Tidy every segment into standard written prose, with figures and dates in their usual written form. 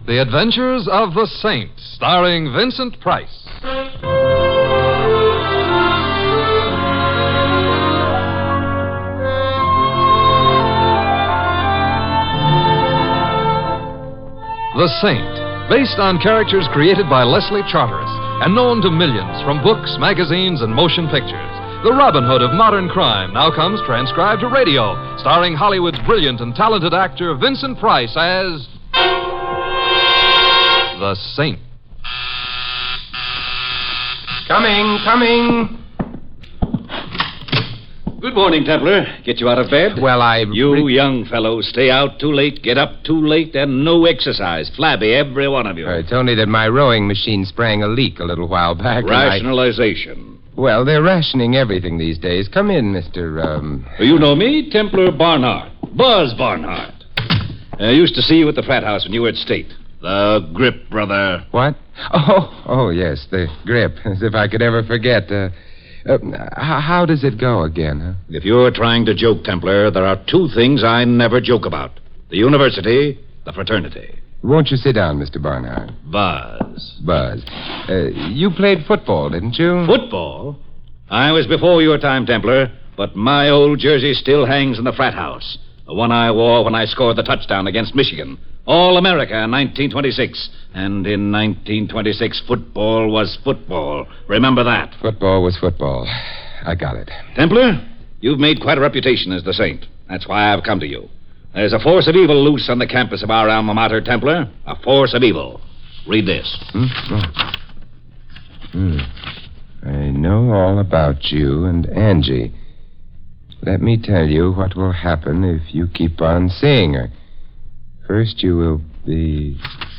The Adventures of the Saint, starring Vincent Price. The Saint, based on characters created by Leslie Charteris and known to millions from books, magazines, and motion pictures. The Robin Hood of modern crime now comes transcribed to radio, starring Hollywood's brilliant and talented actor Vincent Price as the Saint. Coming. Good morning, Templar. Get you out of bed? Well, You young fellows stay out too late, get up too late, and no exercise. Flabby, every one of you. It's only that my rowing machine sprang a leak a little while back. Rationalization. Well, they're rationing everything these days. Come in, Mr. You know me, Templar Barnhart. Buzz Barnhart. I used to see you at the frat house when you were at State. The grip, brother. What? Oh, yes, the grip. As if I could ever forget. How does it go again, huh? If you're trying to joke, Templar, there are two things I never joke about. The university, the fraternity. Won't you sit down, Mr. Barnhart? Buzz. You played football, didn't you? Football? I was before your time, Templar, but my old jersey still hangs in the frat house. The one I wore when I scored the touchdown against Michigan. All-America in 1926. And in 1926, football was football. Remember that. Football was football. I got it. Templar, you've made quite a reputation as the Saint. That's why I've come to you. There's a force of evil loose on the campus of our alma mater, Templar. A force of evil. Read this. I know all about you and Angie. Let me tell you what will happen if you keep on seeing her. First, you will be...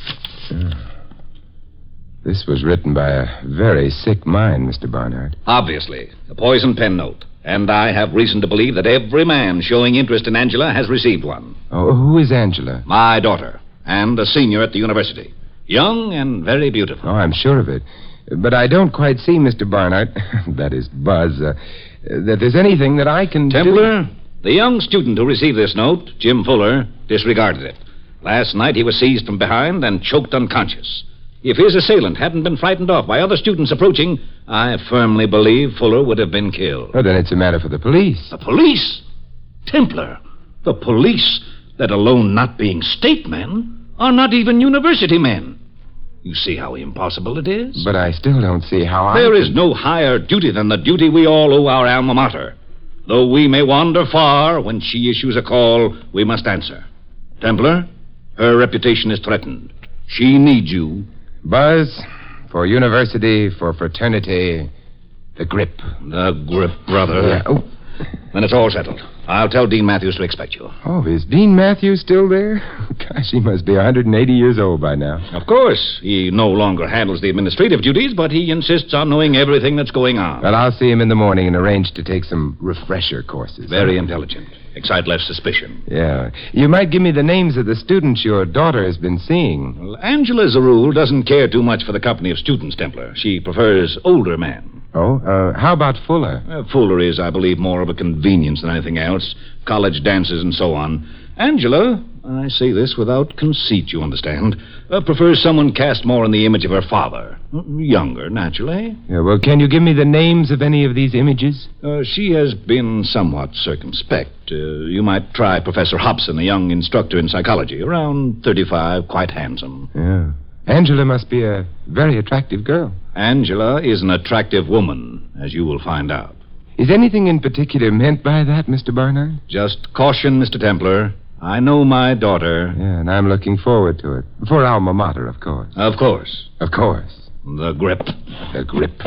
This was written by a very sick mind, Mr. Barnhart. Obviously. A poison pen note. And I have reason to believe that every man showing interest in Angela has received one. Oh, who is Angela? My daughter. And a senior at the university. Young and very beautiful. Oh, I'm sure of it. But I don't quite see, Mr. Barnhart, that is Buzz, that there's anything that I can Templar, the young student who received this note, Jim Fuller, disregarded it. Last night he was seized from behind and choked unconscious. If his assailant hadn't been frightened off by other students approaching, I firmly believe Fuller would have been killed. Oh, then it's a matter for the police. The police? Templar, the police, let alone not being state men, are not even university men. You see how impossible it is? But I still don't see how There is no higher duty than the duty we all owe our alma mater. Though we may wander far, when she issues a call, we must answer. Templar, her reputation is threatened. She needs you. Buzz, for university, for fraternity, the grip. The grip, brother. Yeah. Oh. Then it's all settled. I'll tell Dean Matthews to expect you. Oh, is Dean Matthews still there? Gosh, he must be 180 years old by now. Of course. He no longer handles the administrative duties, but he insists on knowing everything that's going on. Well, I'll see him in the morning and arrange to take some refresher courses. Very intelligent. Excite less suspicion. Yeah. You might give me the names of the students your daughter has been seeing. Well, Angela, as a rule, doesn't care too much for the company of students, Templar. She prefers older men. Oh, how about Fuller? Fuller is, I believe, more of a convenience than anything else. College dances and so on. Angela, I say this without conceit, you understand, prefers someone cast more in the image of her father. Younger, naturally. Yeah, well, can you give me the names of any of these images? She has been somewhat circumspect. You might try Professor Hobson, a young instructor in psychology. Around 35, quite handsome. Yeah. Angela must be a very attractive girl. Angela is an attractive woman, as you will find out. Is anything in particular meant by that, Mr. Barnard? Just caution, Mr. Templar. I know my daughter. Yeah, and I'm looking forward to it. For alma mater, of course. Of course. Of course. The grip. The grip.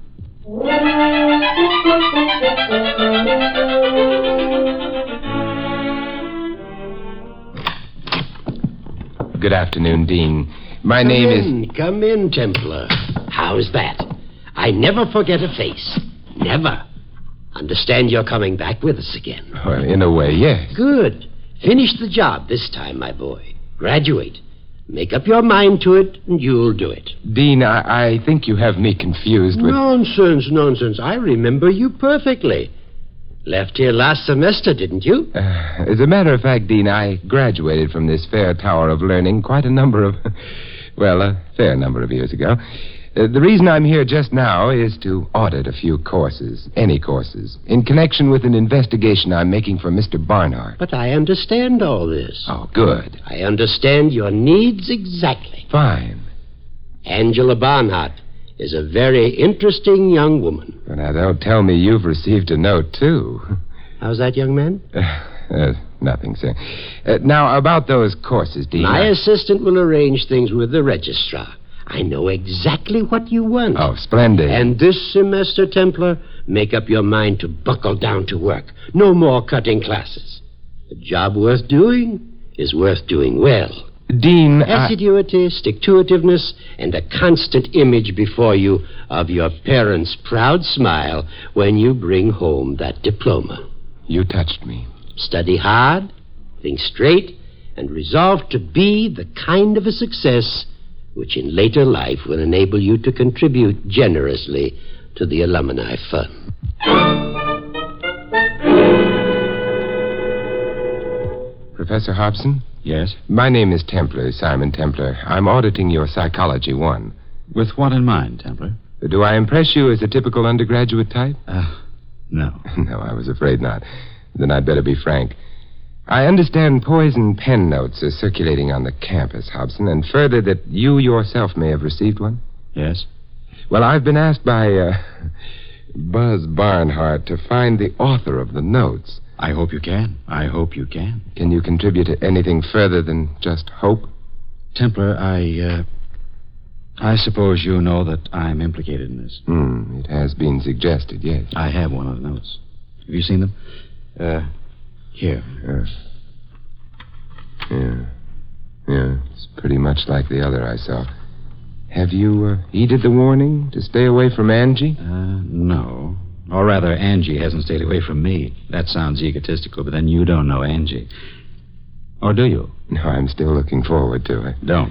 Good afternoon, Dean. My name is... Come in, Templar. How's that? I never forget a face. Never. Understand you're coming back with us again. Well, in a way, yes. Good. Finish the job this time, my boy. Graduate. Make up your mind to it, and you'll do it. Dean, I think you have me confused with... Nonsense. I remember you perfectly. Left here last semester, didn't you? As a matter of fact, Dean, I graduated from this fair tower of learning quite a number of... well, a fair number of years ago. The reason I'm here just now is to audit a few courses, any courses, in connection with an investigation I'm making for Mr. Barnhart. But I understand all this. Oh, good. I understand your needs exactly. Fine. Angela Barnhart is a very interesting young woman. But now, don't tell me you've received a note, too. How's that, young man? Nothing, sir. Now, about those courses, Dean... My assistant will arrange things with the registrar. I know exactly what you want. Oh, splendid. And this semester, Templar, make up your mind to buckle down to work. No more cutting classes. A job worth doing is worth doing well. Dean, Assiduity, stick-to-itiveness, and a constant image before you of your parents' proud smile when you bring home that diploma. You touched me. Study hard, think straight, and resolve to be the kind of a success which in later life will enable you to contribute generously to the Alumni Fund. Professor Hobson? Yes? My name is Templar, Simon Templar. I'm auditing your Psychology 1. With what in mind, Templar? Do I impress you as a typical undergraduate type? No. No, I was afraid not. Then I'd better be frank. I understand poison pen notes are circulating on the campus, Hobson, and further that you yourself may have received one. Yes? Well, I've been asked by Buzz Barnhart to find the author of the notes. I hope you can. I hope you can. Can you contribute to anything further than just hope? Templar, I suppose you know that I'm implicated in this. It has been suggested, yes. I have one of the notes. Have you seen them? Here. Yeah, it's pretty much like the other I saw. Have you heeded the warning to stay away from Angie? No. Or rather, Angie hasn't stayed away from me. That sounds egotistical, but then you don't know Angie. Or do you? No, I'm still looking forward to it. Don't.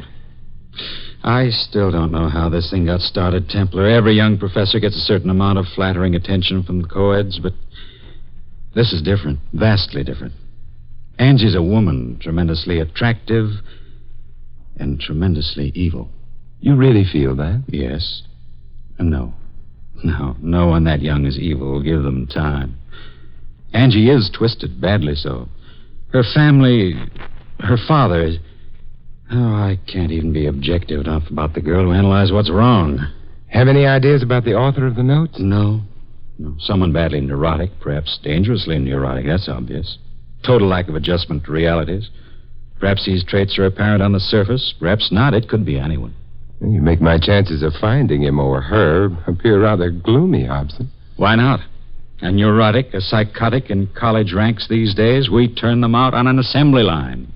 I still don't know how this thing got started, Templar. Every young professor gets a certain amount of flattering attention from the co-eds, but this is different, vastly different. Angie's a woman, tremendously attractive and tremendously evil. You really feel that? Yes. And no. No one that young is evil. Give them time. Angie is twisted, badly so. Her family, her father is... Oh, I can't even be objective enough about the girl to analyze what's wrong. Have any ideas about the author of the notes? No. Someone badly neurotic, perhaps dangerously neurotic, that's obvious. Total lack of adjustment to realities. Perhaps these traits are apparent on the surface, perhaps not. It could be anyone. You make my chances of finding him or her appear rather gloomy, Hobson. Why not? A neurotic, a psychotic in college ranks these days, we turn them out on an assembly line.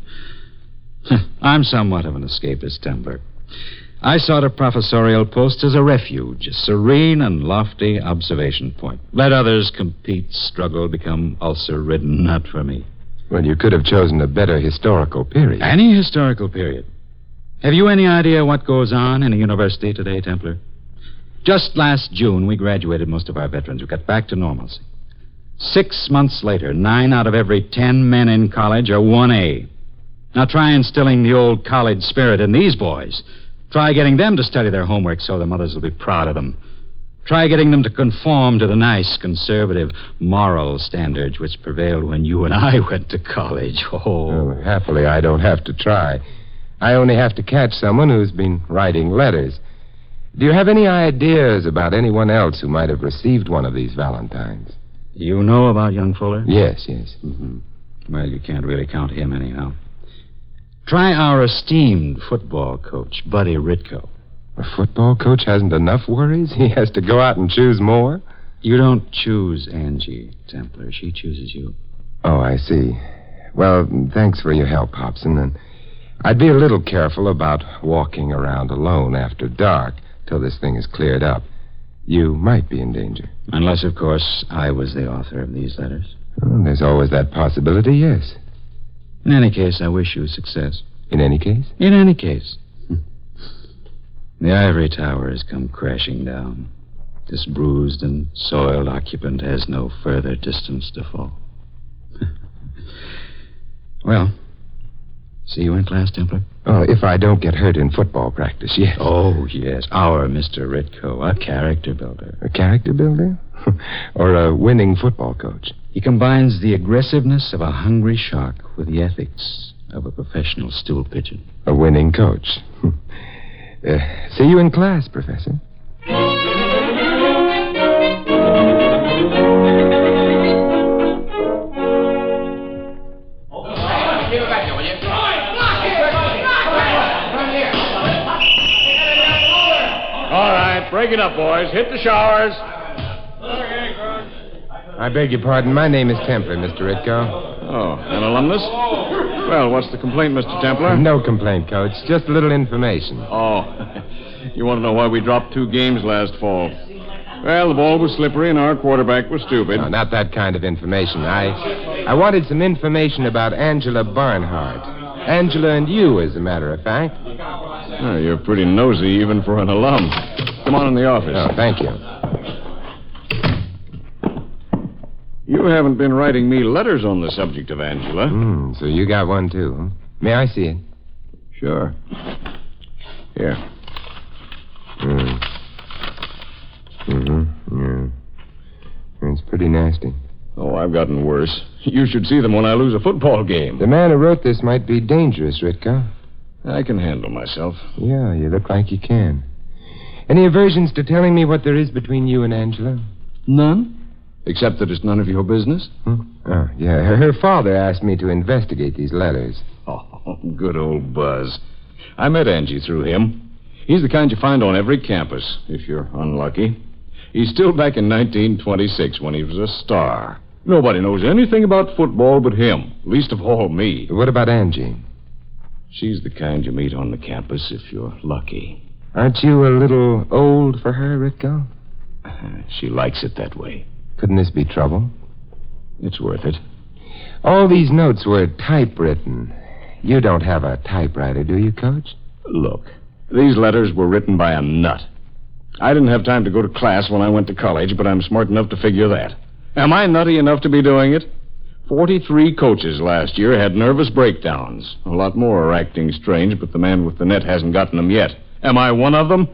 I'm somewhat of an escapist, Templar. I sought a professorial post as a refuge, a serene and lofty observation point. Let others compete, struggle, become ulcer-ridden, not for me. Well, you could have chosen a better historical period. Any historical period. Have you any idea what goes on in a university today, Templar? Just last June, we graduated most of our veterans. We got back to normalcy. 6 months later, 9 out of every 10 men in college are 1A. Now try instilling the old college spirit in these boys. Try getting them to study their homework so their mothers will be proud of them. Try getting them to conform to the nice, conservative, moral standards which prevailed when you and I went to college. Oh, happily, I don't have to try. I only have to catch someone who's been writing letters. Do you have any ideas about anyone else who might have received one of these Valentines? You know about young Fuller? Yes. Mm-hmm. Well, you can't really count him anyhow. Try our esteemed football coach, Buddy Ritko. A football coach hasn't enough worries? He has to go out and choose more? You don't choose Angie, Templar. She chooses you. Oh, I see. Well, thanks for your help, Hobson. And I'd be a little careful about walking around alone after dark till this thing is cleared up. You might be in danger. Unless, of course, I was the author of these letters. Well, there's always that possibility, yes. In any case, I wish you success. In any case? In any case. The ivory tower has come crashing down. This bruised and soiled occupant has no further distance to fall. Well, see you in class, Templar? Oh, if I don't get hurt in football practice, yes. Oh, yes. Our Mr. Ritko, a character builder. A character builder? Or a winning football coach? He combines the aggressiveness of a hungry shark with the ethics of a professional stool pigeon. A winning coach. See you in class, Professor. All right, break it up, boys. Hit the showers. I beg your pardon. My name is Templar, Mr. Ritko. Oh, an alumnus? Well, what's the complaint, Mr. Templar? No complaint, Coach. Just a little information. Oh, you want to know why we dropped 2 games last fall? Well, the ball was slippery and our quarterback was stupid. No, not that kind of information. I wanted some information about Angela Barnhart. Angela and you, as a matter of fact. Oh, you're pretty nosy even for an alum. Come on in the office. Oh, thank you. You haven't been writing me letters on the subject of Angela. So you got one, too, huh? May I see it? Sure. Here. Yeah. It's pretty nasty. Oh, I've gotten worse. You should see them when I lose a football game. The man who wrote this might be dangerous, Ritko. I can handle myself. Yeah, you look like you can. Any aversions to telling me what there is between you and Angela? None? Except that it's none of your business? Oh, yeah. Her father asked me to investigate these letters. Oh, good old Buzz. I met Angie through him. He's the kind you find on every campus, if you're unlucky. He's still back in 1926 when he was a star. Nobody knows anything about football but him, least of all me. What about Angie? She's the kind you meet on the campus if you're lucky. Aren't you a little old for her, Ritko? She likes it that way. Couldn't this be trouble? It's worth it. All these notes were typewritten. You don't have a typewriter, do you, Coach? Look, these letters were written by a nut. I didn't have time to go to class when I went to college, but I'm smart enough to figure that. Am I nutty enough to be doing it? 43 coaches last year had nervous breakdowns. A lot more are acting strange, but the man with the net hasn't gotten them yet. Am I one of them?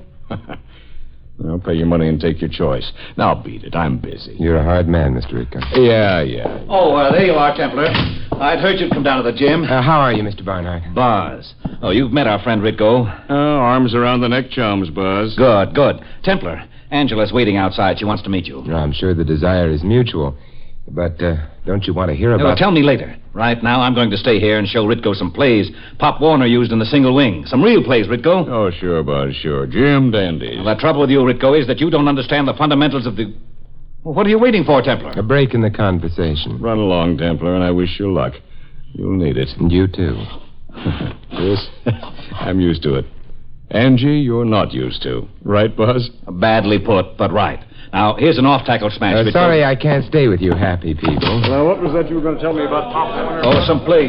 Well, pay your money and take your choice. Now, beat it. I'm busy. You're a hard man, Mr. Ritko. Yeah. Oh, there you are, Templar. I'd heard you'd come down to the gym. How are you, Mr. Barnhart? Buzz. Oh, you've met our friend Ritko. Oh, arms around the neck, chums, Buzz. Good. Templar, Angela's waiting outside. She wants to meet you. I'm sure the desire is mutual. But don't you want to hear about... Well, tell me later. Right now, I'm going to stay here and show Ritko some plays Pop Warner used in the single wing. Some real plays, Ritko. Oh, sure, Buzz, sure. Jim dandies. Well, the trouble with you, Ritko, is that you don't understand the fundamentals of the... Well, what are you waiting for, Templar? A break in the conversation. Run along, Templar, and I wish you luck. You'll need it. And you, too. Yes, I'm used to it. Angie, you're not used to. Right, Buzz? Badly put, but right. Now, here's an off-tackle smash. Ritko. Sorry I can't stay with you happy people. Now, what was that you were going to tell me about Pop Warner? Oh, some play.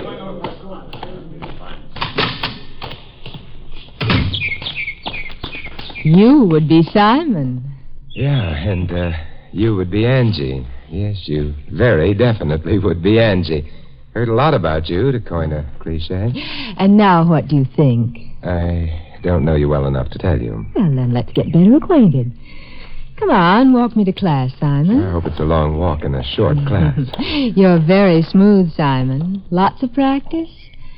You would be Simon. Yeah, and you would be Angie. Yes, you very definitely would be Angie. Heard a lot about you, to coin a cliche. And now what do you think? I don't know you well enough to tell you. Well, then let's get better acquainted. Come on, walk me to class, Simon. I hope it's a long walk in a short class. You're very smooth, Simon. Lots of practice?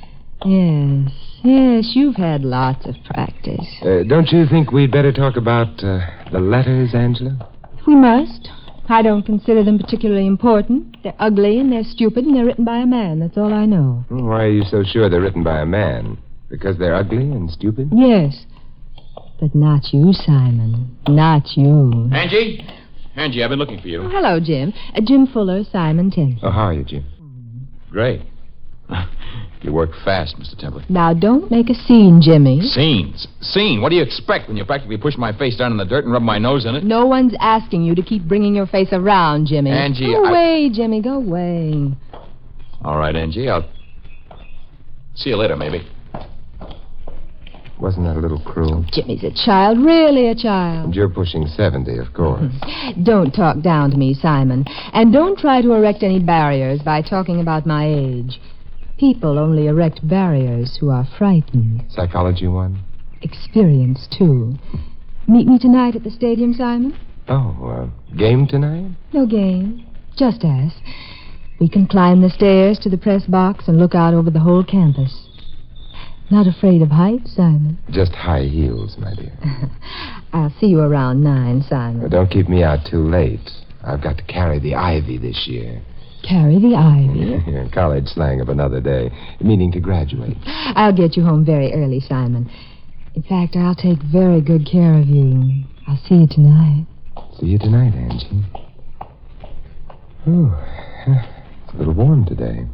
Yes, you've had lots of practice. Don't you think we'd better talk about the letters, Angela? We must. I don't consider them particularly important. They're ugly and they're stupid and they're written by a man. That's all I know. Why are you so sure they're written by a man? Because they're ugly and stupid? Yes. But not you, Simon. Not you. Angie, I've been looking for you. Oh, hello, Jim. Jim Fuller, Simon Templar. Oh, how are you, Jim? Great. You work fast, Mr. Templar. Now, don't make a scene, Jimmy. Scene? What do you expect when you practically push my face down in the dirt and rub my nose in it? No one's asking you to keep bringing your face around, Jimmy. Angie, Go away, Jimmy, go away. All right, Angie, I'll see you later, maybe. Wasn't that a little cruel? Jimmy's a child, really a child. And you're pushing 70, of course. Don't talk down to me, Simon. And don't try to erect any barriers by talking about my age. People only erect barriers who are frightened. Psychology 1? Experience, too. Meet me tonight at the stadium, Simon? Oh, game tonight? No game. Just us. We can climb the stairs to the press box and look out over the whole campus. Not afraid of heights, Simon? Just high heels, my dear. I'll see you around 9, Simon. But don't keep me out too late. I've got to carry the ivy this year. Carry the ivy? College slang of another day, meaning to graduate. I'll get you home very early, Simon. In fact, I'll take very good care of you. I'll see you tonight. See you tonight, Angie. Oh, it's a little warm today.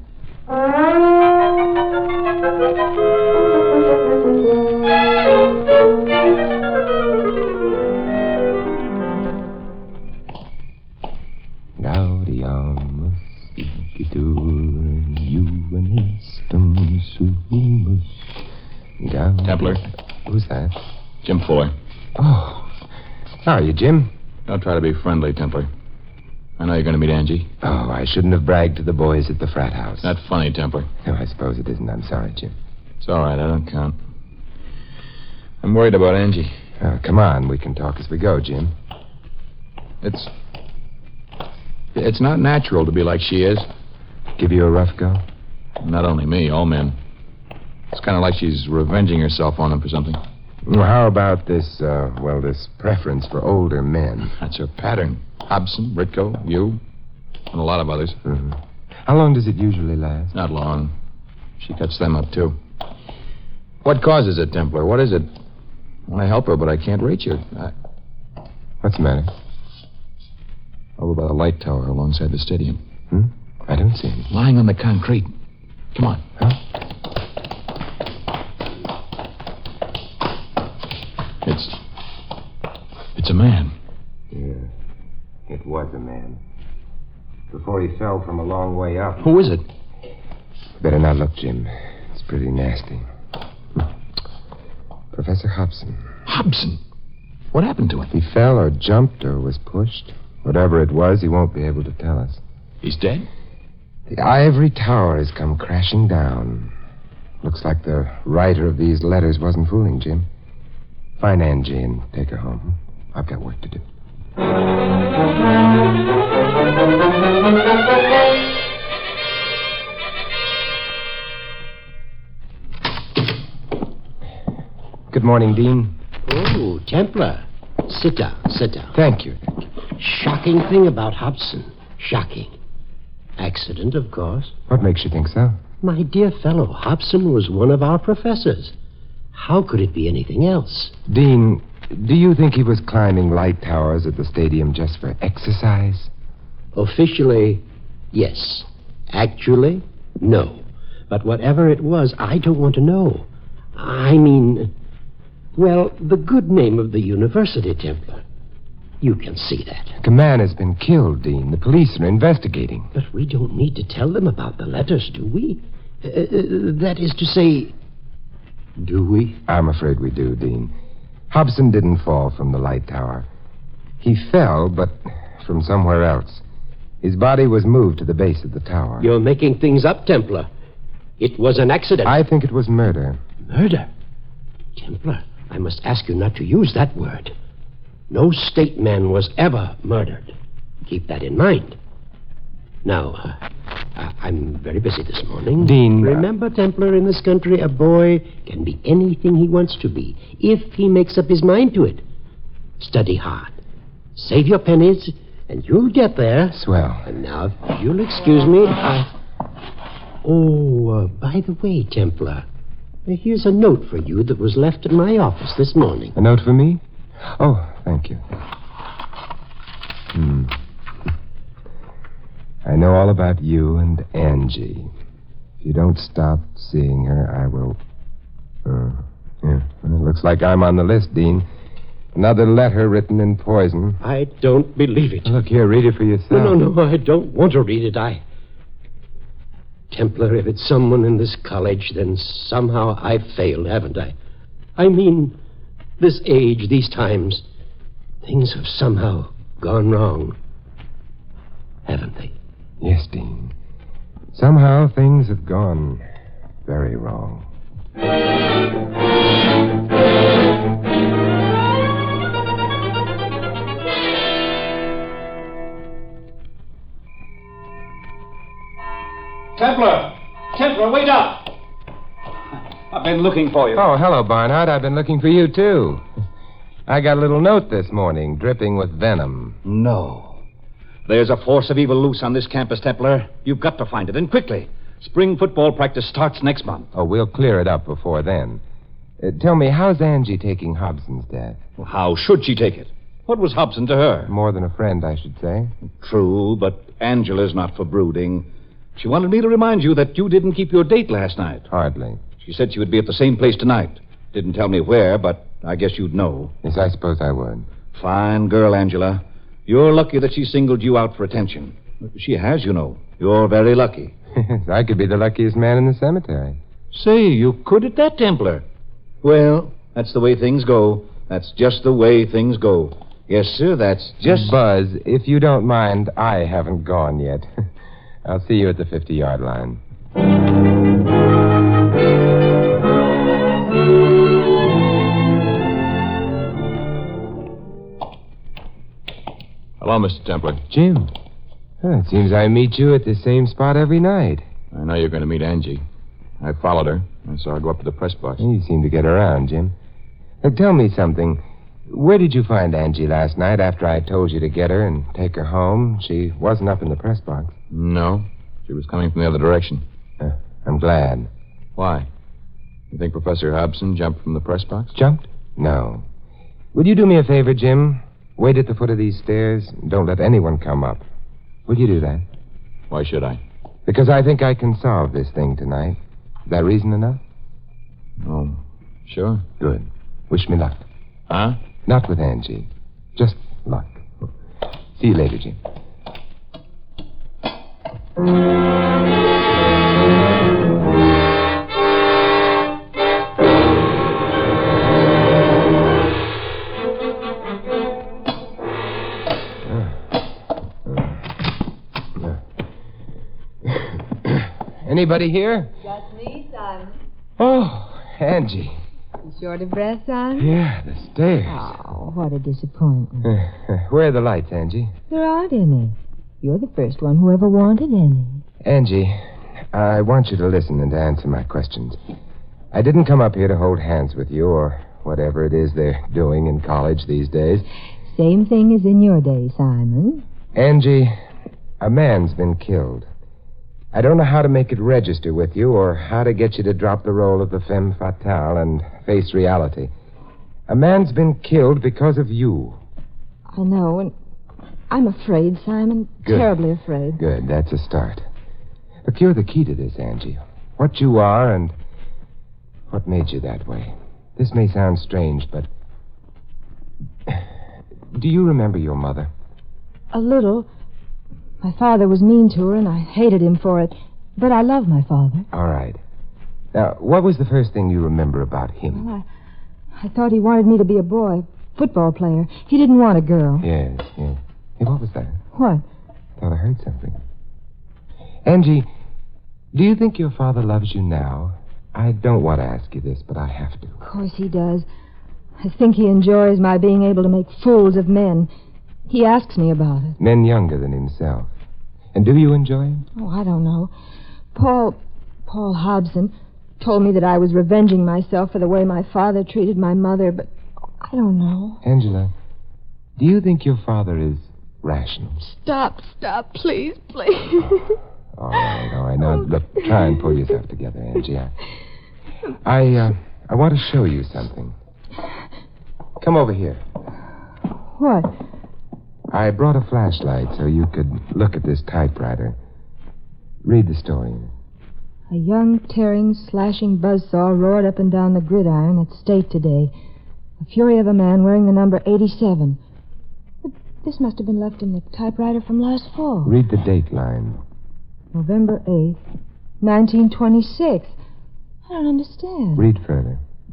Gaudiamus, Templar. Who's that? Jim Fuller. Oh. How are you, Jim? Don't try to be friendly, Templar. I know you're going to meet Angie. Oh, I shouldn't have bragged to the boys at the frat house. Not funny, Templar. No, I suppose it isn't. I'm sorry, Jim. It's all right. I don't count. I'm worried about Angie. Oh, come on. We can talk as we go, Jim. It's not natural to be like she is. Give you a rough go? Not only me, all men. It's kind of like she's revenging herself on them for something. Well, how about this, this preference for older men? That's her pattern. Hobson, Britko, you, and a lot of others. Mm-hmm. How long does it usually last? Not long. She cuts them up, too. What causes it, Templar? What is it? I want to help her, but I can't reach her. What's the matter? Over by the light tower alongside the stadium. I don't see him. Lying on the concrete. Come on. Huh? It's a man. Yeah, it was a man. Before he fell from a long way up. Who is it? Better not look, Jim. It's pretty nasty. Professor Hobson. Hobson? What happened to him? He fell or jumped or was pushed. Whatever it was, he won't be able to tell us. He's dead? The ivory tower has come crashing down. Looks like the writer of these letters wasn't fooling Jim. Find Angie and take her home. I've got work to do. Good morning, Dean. Oh, Templar. Sit down. Thank you. Shocking thing about Hobson. Shocking. Accident, of course. What makes you think so? My dear fellow, Hobson was one of our professors. How could it be anything else? Dean, do you think he was climbing light towers at the stadium just for exercise? Officially, yes. Actually, no. But whatever it was, I don't want to know. I mean, well, the good name of the university, Templar. You can see that. A man has been killed, Dean. The police are investigating. But we don't need to tell them about the letters, do we? That is to say, do we? I'm afraid we do, Dean. Hobson didn't fall from the light tower. He fell, but from somewhere else. His body was moved to the base of the tower. You're making things up, Templar. It was an accident. I think it was murder. Murder? Templar, I must ask you not to use that word. No state man was ever murdered. Keep that in mind. Now, I'm very busy this morning. Dean... Remember, Templar, in this country, a boy can be anything he wants to be, if he makes up his mind to it. Study hard. Save your pennies, and you'll get there. Swell. And now, if you'll excuse me, Oh, by the way, Templar, here's a note for you that was left in my office this morning. A note for me? Oh, thank you. I know all about you and Angie. If you don't stop seeing her, I will... It looks like I'm on the list, Dean. Another letter written in poison. I don't believe it. Look here, read it for yourself. No, I don't want to read it. Templar, if it's someone in this college, then somehow I've failed, haven't I? I mean, this age, these times, things have somehow gone wrong. Haven't they? Yes, Dean. Somehow things have gone very wrong. Templar, wait up! I've been looking for you. Oh, hello, Barnard. I've been looking for you, too. I got a little note this morning, dripping with venom. No. There's a force of evil loose on this campus, Templar. You've got to find it, and quickly. Spring football practice starts next month. Oh, we'll clear it up before then. Tell me, how's Angie taking Hobson's death? Well, how should she take it? What was Hobson to her? More than a friend, I should say. True, but Angela's not for brooding. She wanted me to remind you that you didn't keep your date last night. Hardly. She said she would be at the same place tonight. Didn't tell me where, but I guess you'd know. Yes, I suppose I would. Fine girl, Angela. You're lucky that she singled you out for attention. She has, you know. You're very lucky. I could be the luckiest man in the cemetery. Say, you could at that, Templar. Well, that's the way things go. That's just the way things go. Yes, sir, that's just... Buzz, if you don't mind, I haven't gone yet. I'll see you at the 50-yard line. Hello, Mr. Templar. Jim. It seems I meet you at the same spot every night. I know you're going to meet Angie. I followed her. I saw her go up to the press box. You seem to get around, Jim. Tell me something. Where did you find Angie last night after I told you to get her and take her home? She wasn't up in the press box. No. She was coming from the other direction. I'm glad. Why? You think Professor Hobson jumped from the press box? Jumped? No. Would you do me a favor, Jim? Wait at the foot of these stairs. Don't let anyone come up. Will you do that? Why should I? Because I think I can solve this thing tonight. Is that reason enough? Oh, sure. Good. Wish me luck. Huh? Not with Angie. Just luck. See you later, Jim. Anybody here? That's me, Simon. Oh, Angie. You short of breath, Simon? Yeah, the stairs. Oh, what a disappointment. Where are the lights, Angie? There aren't any. You're the first one who ever wanted any. Angie, I want you to listen and to answer my questions. I didn't come up here to hold hands with you or whatever it is they're doing in college these days. Same thing as in your day, Simon. Angie, a man's been killed. I don't know how to make it register with you or how to get you to drop the role of the femme fatale and face reality. A man's been killed because of you. I know, and I'm afraid, Simon. Good. Terribly afraid. Good, that's a start. Look, you're the key to this, Angie. What you are and what made you that way. This may sound strange, but... Do you remember your mother? A little. My father was mean to her, and I hated him for it. But I love my father. All right. Now, what was the first thing you remember about him? Well, I thought he wanted me to be a boy, football player. He didn't want a girl. Yes. Hey, what was that? What? I thought I heard something. Angie, do you think your father loves you now? I don't want to ask you this, but I have to. Of course he does. I think he enjoys my being able to make fools of men. He asks me about it. Men younger than himself. And do you enjoy him? Oh, I don't know. Paul Hobson told me that I was revenging myself for the way my father treated my mother, but I don't know. Angela, do you think your father is rational? Stop, please. All right. Now, look, try and pull yourself together, Angie. I want to show you something. Come over here. What? I brought a flashlight so you could look at this typewriter. Read the story. A young, tearing, slashing buzzsaw roared up and down the gridiron at State today. The fury of a man wearing the number 87. But this must have been left in the typewriter from last fall. Read the date line. November 8th, 1926. I don't understand. Read further.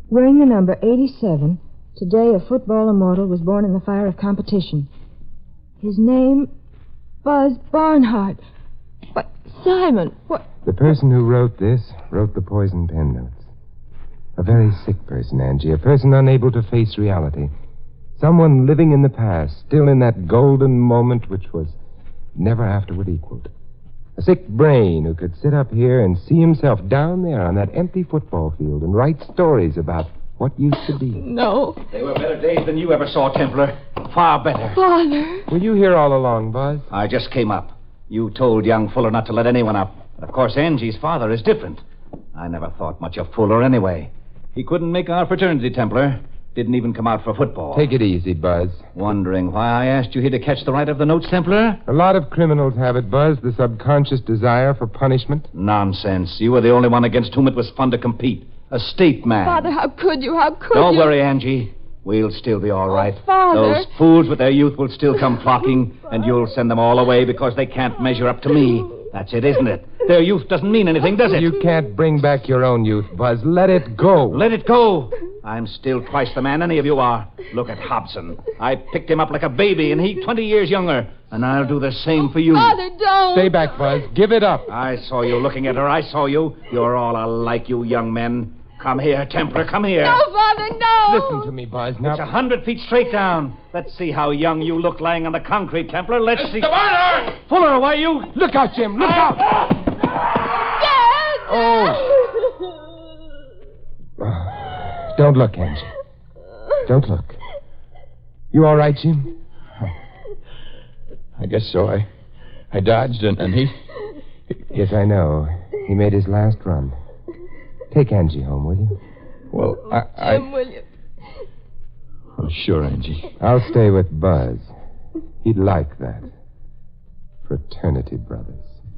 Wearing the number 87, today a football immortal was born in the fire of competition. His name, Buzz Barnhart. But, Simon, what... The person who wrote this wrote the poison pen notes. A very sick person, Angie. A person unable to face reality. Someone living in the past, still in that golden moment which was never afterward equaled. A sick brain who could sit up here and see himself down there on that empty football field and write stories about what used to be. No. They were better days than you ever saw, Templar. Far better. Father. Were you here all along, Buzz? I just came up. You told young Fuller not to let anyone up. But of course, Angie's father is different. I never thought much of Fuller anyway. He couldn't make our fraternity, Templar. Didn't even come out for football. Take it easy, Buzz. Wondering why I asked you here to catch the writer of the notes, Templar? A lot of criminals have it, Buzz, the subconscious desire for punishment. Nonsense. You were the only one against whom it was fun to compete. A state man. Father, how could you? How could Don't you? worry, Angie. We'll still be all right. Father. Those fools with their youth will still come flocking, and you'll send them all away because they can't measure up to me. That's it, isn't it? Their youth doesn't mean anything, does it? You can't bring back your own youth, Buzz. Let it go. Let it go. I'm still twice the man any of you are. Look at Hobson. I picked him up like a baby, and he 20 years younger. And I'll do the same for you. Father, don't. Stay back, Buzz. Give it up. I saw you looking at her. I saw you. You're all alike, you young men. Come here, Templar. Come here. No, Father, no. Listen to me, Buzz. Now, It's 100 feet straight down. Let's see how young you look lying on the concrete, Templar. Let's see. Barnhart! Fuller, why you? look out, Jim. Look out. Dad! Oh. Don't look, Angie. Don't look. You all right, Jim? I guess so. I dodged, and he... Yes, I know. He made his last run. Take Angie home, will you? Well, Jim, will you? Oh, sure, Angie. I'll stay with Buzz. He'd like that. Fraternity brothers.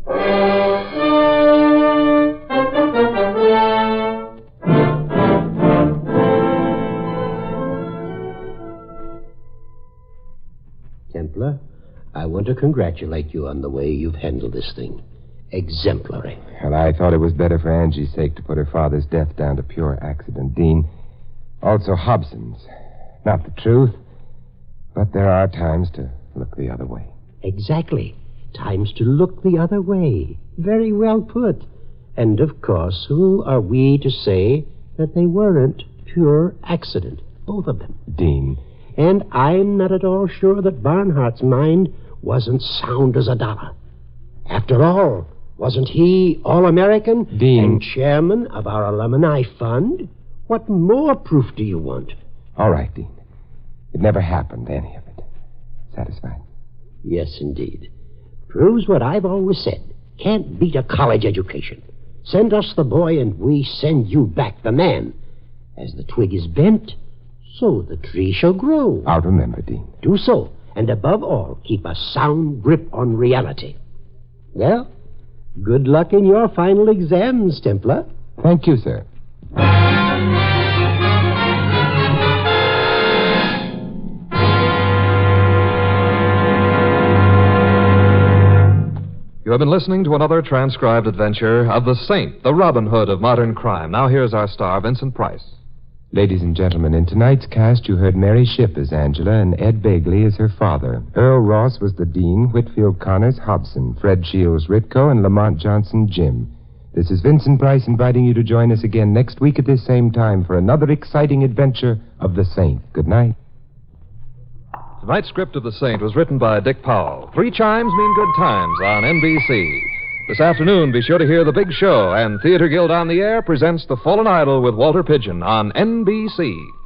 Templar, I want to congratulate you on the way you've handled this thing. Exemplary. Well, I thought it was better for Angie's sake to put her father's death down to pure accident, Dean. Also Hobson's. Not the truth, but there are times to look the other way. Exactly. Times to look the other way. Very well put. And, of course, who are we to say that they weren't pure accident? Both of them. Dean. And I'm not at all sure that Barnhart's mind wasn't sound as a dollar. After all, wasn't he All-American? Dean. And chairman of our alumni fund? What more proof do you want? All right, Dean. It never happened, any of it. Satisfied? Yes, indeed. Proves what I've always said. Can't beat a college education. Send us the boy and we send you back the man. As the twig is bent, so the tree shall grow. I'll remember, Dean. Do so, and above all, keep a sound grip on reality. Well, good luck in your final exams, Templar. Thank you, sir. You have been listening to another transcribed adventure of the Saint, the Robin Hood of modern crime. Now here's our star, Vincent Price. Ladies and gentlemen, in tonight's cast, you heard Mary Shipp as Angela and Ed Begley as her father. Earl Ross was the Dean, Whitfield Connors Hobson, Fred Shields Ritko, and Lamont Johnson Jim. This is Vincent Price inviting you to join us again next week at this same time for another exciting adventure of the Saint. Good night. Tonight's script of The Saint was written by Dick Powell. 3 chimes mean good times on NBC. This afternoon, be sure to hear The Big Show, and Theater Guild on the Air presents The Fallen Idol with Walter Pidgeon on NBC.